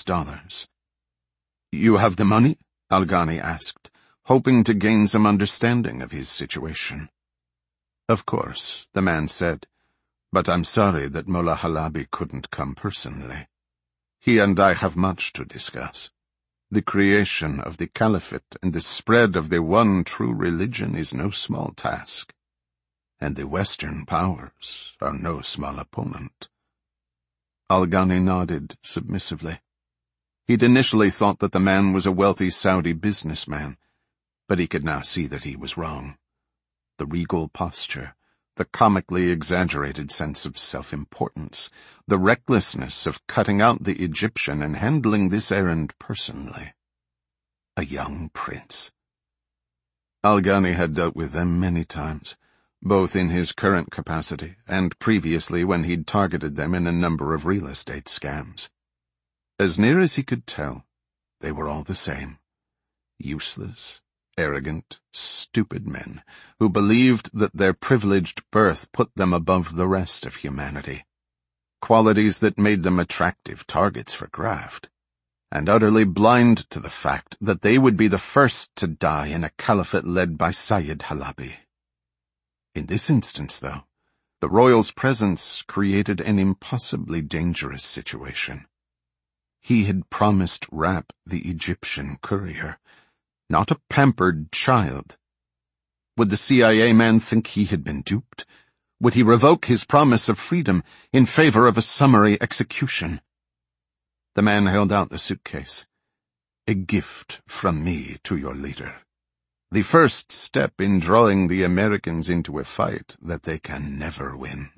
You have the money? Al-Ghani asked, hoping to gain some understanding of his situation. Of course, the man said, but I'm sorry that Mullah Halabi couldn't come personally. He and I have much to discuss. The creation of the caliphate and the spread of the one true religion is no small task, and the Western powers are no small opponent. Al-Ghani nodded submissively. He'd initially thought that the man was a wealthy Saudi businessman, but he could now see that he was wrong. The regal posture, the comically exaggerated sense of self-importance, the recklessness of cutting out the Egyptian and handling this errand personally. A young prince. Al-Ghani had dealt with them many times, both in his current capacity and previously when he'd targeted them in a number of real estate scams. As near as he could tell, they were all the same. Useless, arrogant, stupid men who believed that their privileged birth put them above the rest of humanity. Qualities that made them attractive targets for graft, and utterly blind to the fact that they would be the first to die in a caliphate led by Sayyid Halabi. In this instance, though, the royal's presence created an impossibly dangerous situation. He had promised Rap the Egyptian courier, not a pampered child. Would the CIA man think he had been duped? Would he revoke his promise of freedom in favor of a summary execution? The man held out the suitcase. A gift from me to your leader. The first step in drawing the Americans into a fight that they can never win.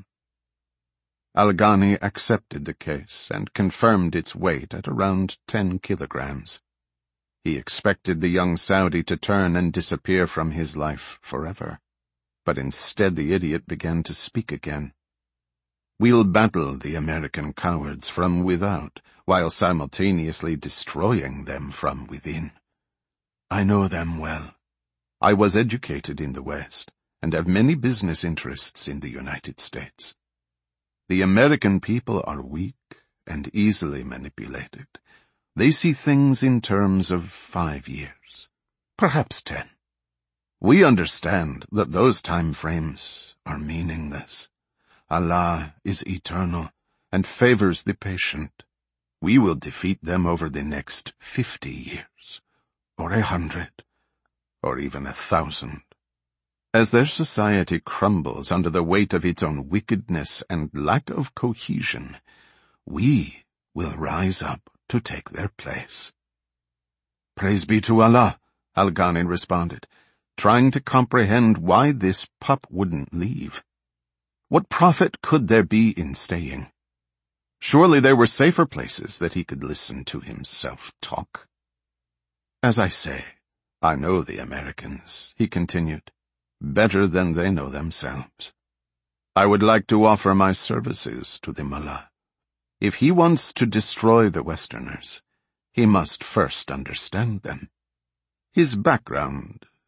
Al-Ghani accepted the case and confirmed its weight at around 10 kilograms. He expected the young Saudi to turn and disappear from his life forever, but instead the idiot began to speak again. We'll battle the American cowards from without, while simultaneously destroying them from within. I know them well. I was educated in the West, and have many business interests in the United States. The American people are weak and easily manipulated. They see things in terms of 5 years, perhaps 10. We understand that those time frames are meaningless. Allah is eternal and favors the patient. We will defeat them over the next 50 years, or 100, or even 1,000. As their society crumbles under the weight of its own wickedness and lack of cohesion, we will rise up to take their place. Praise be to Allah, Al-Ghani responded, trying to comprehend why this pup wouldn't leave. What profit could there be in staying? Surely there were safer places that he could listen to himself talk. As I say, I know the Americans, he continued, better than they know themselves. I would like to offer my services to the mullah. If he wants to destroy the Westerners, he must first understand them. His background,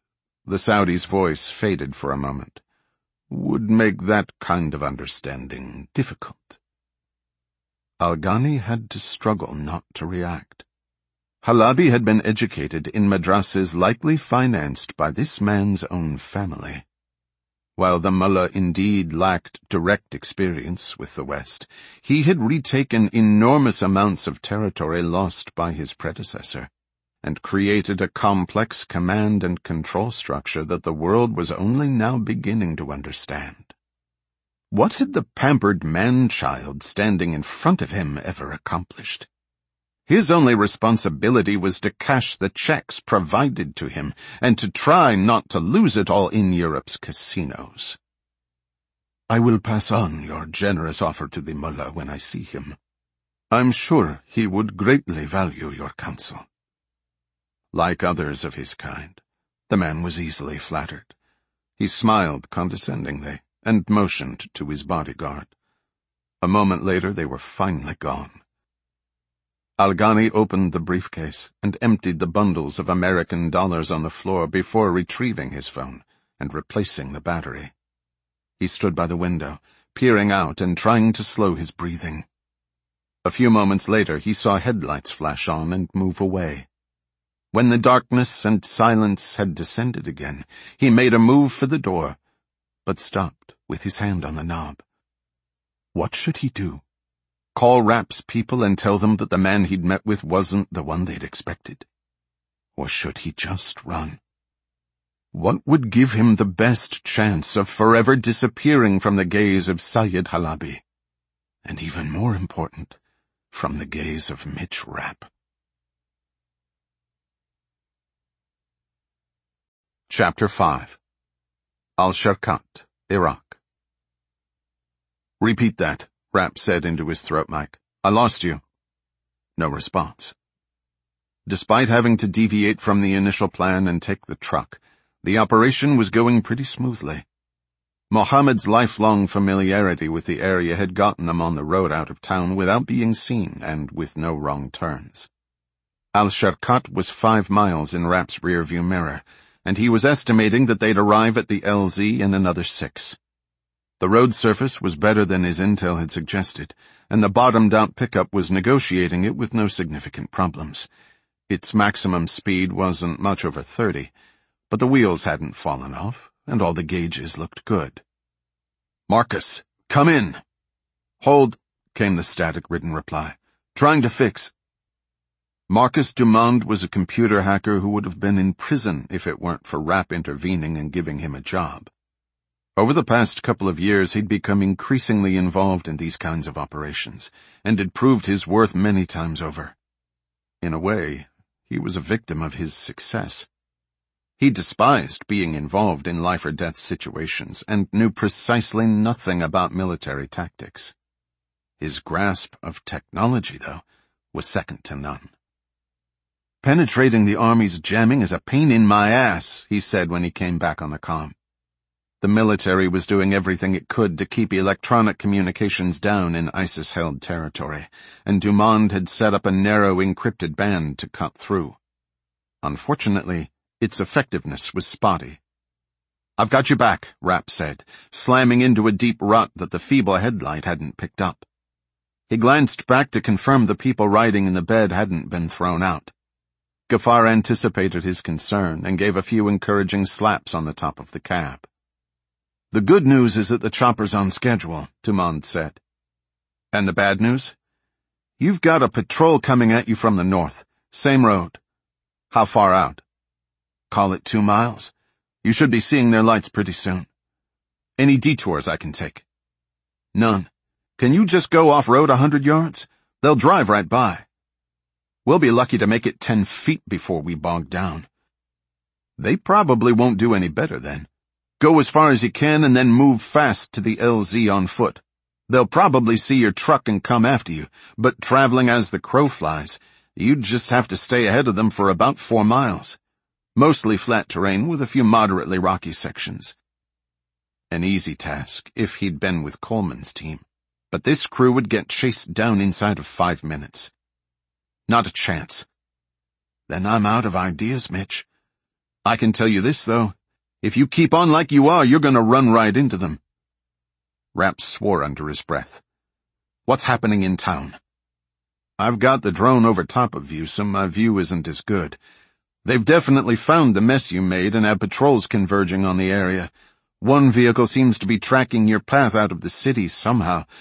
The Saudi's voice faded for a moment. "Would make that kind of understanding difficult." Al-Ghani had to struggle not to react. Halabi had been educated in madrasas likely financed by this man's own family. While the mullah indeed lacked direct experience with the West, he had retaken enormous amounts of territory lost by his predecessor, and created a complex command and control structure that the world was only now beginning to understand. What had the pampered man-child standing in front of him ever accomplished? His only responsibility was to cash the checks provided to him, and to try not to lose it all in Europe's casinos. "I will pass on your generous offer to the mullah when I see him. I'm sure he would greatly value your counsel." Like others of his kind, the man was easily flattered. He smiled condescendingly and motioned to his bodyguard. A moment later they were finally gone. Al-Ghani opened the briefcase and emptied the bundles of American dollars on the floor before retrieving his phone and replacing the battery. He stood by the window, peering out and trying to slow his breathing. A few moments later he saw headlights flash on and move away. When the darkness and silence had descended again, he made a move for the door, but stopped with his hand on the knob. What should he do? Call Rapp's people and tell them that the man he'd met with wasn't the one they'd expected? Or should he just run? What would give him the best chance of forever disappearing from the gaze of Sayyid Halabi? And even more important, from the gaze of Mitch Rapp. Chapter 5. Al-Sharqat, Iraq. "Repeat that," Rapp said into his throat mic. "I lost you." No response. Despite having to deviate from the initial plan and take the truck, the operation was going pretty smoothly. Mohammed's lifelong familiarity with the area had gotten them on the road out of town without being seen and with no wrong turns. Al-Sharqat was 5 miles in Rapp's rearview mirror, and he was estimating that they'd arrive at the LZ in another 6. The road surface was better than his intel had suggested, and the bottomed-out pickup was negotiating it with no significant problems. Its maximum speed wasn't much over 30, but the wheels hadn't fallen off, and all the gauges looked good. "Marcus, come in." "Hold," came the static-ridden reply. "Trying to fix." Marcus Dumond was a computer hacker who would have been in prison if it weren't for Rapp intervening and giving him a job. Over the past couple of years he'd become increasingly involved in these kinds of operations, and had proved his worth many times over. In a way, he was a victim of his success. He despised being involved in life-or-death situations, and knew precisely nothing about military tactics. His grasp of technology, though, was second to none. "Penetrating the Army's jamming is a pain in my ass," he said when he came back on the comm. The military was doing everything it could to keep electronic communications down in ISIS-held territory, and Dumond had set up a narrow encrypted band to cut through. Unfortunately, its effectiveness was spotty. "I've got you back," Rapp said, slamming into a deep rut that the feeble headlight hadn't picked up. He glanced back to confirm the people riding in the bed hadn't been thrown out. Ghaffar anticipated his concern and gave a few encouraging slaps on the top of the cab. "The good news is that the chopper's on schedule," Dumond said. "And the bad news?" "You've got a patrol coming at you from the north. Same road." "How far out?" "Call it 2 miles. You should be seeing their lights pretty soon." "Any detours I can take?" "None. Can you just go off-road 100 yards? They'll drive right by." "We'll be lucky to make it 10 feet before we bog down." "They probably won't do any better then. Go as far as you can and then move fast to the LZ on foot. They'll probably see your truck and come after you, but traveling as the crow flies, you'd just have to stay ahead of them for about 4 miles. Mostly flat terrain with a few moderately rocky sections. An easy task if he'd been with Coleman's team, but this crew would get chased down inside of 5 minutes. "Not a chance." "Then I'm out of ideas, Mitch. I can tell you this, though. If you keep on like you are, you're gonna run right into them." Rapp swore under his breath. "What's happening in town?" "I've got the drone over top of you, so my view isn't as good. They've definitely found the mess you made and have patrols converging on the area. One vehicle seems to be tracking your path out of the city somehow,